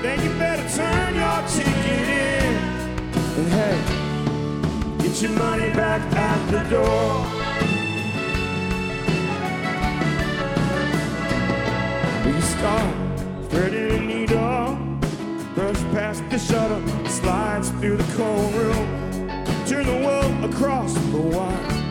then you better turn your ticket in. And hey, get your money back at the door. We start threading a needle, brush past the shutter, slides through the cold room, turn the world across the wire.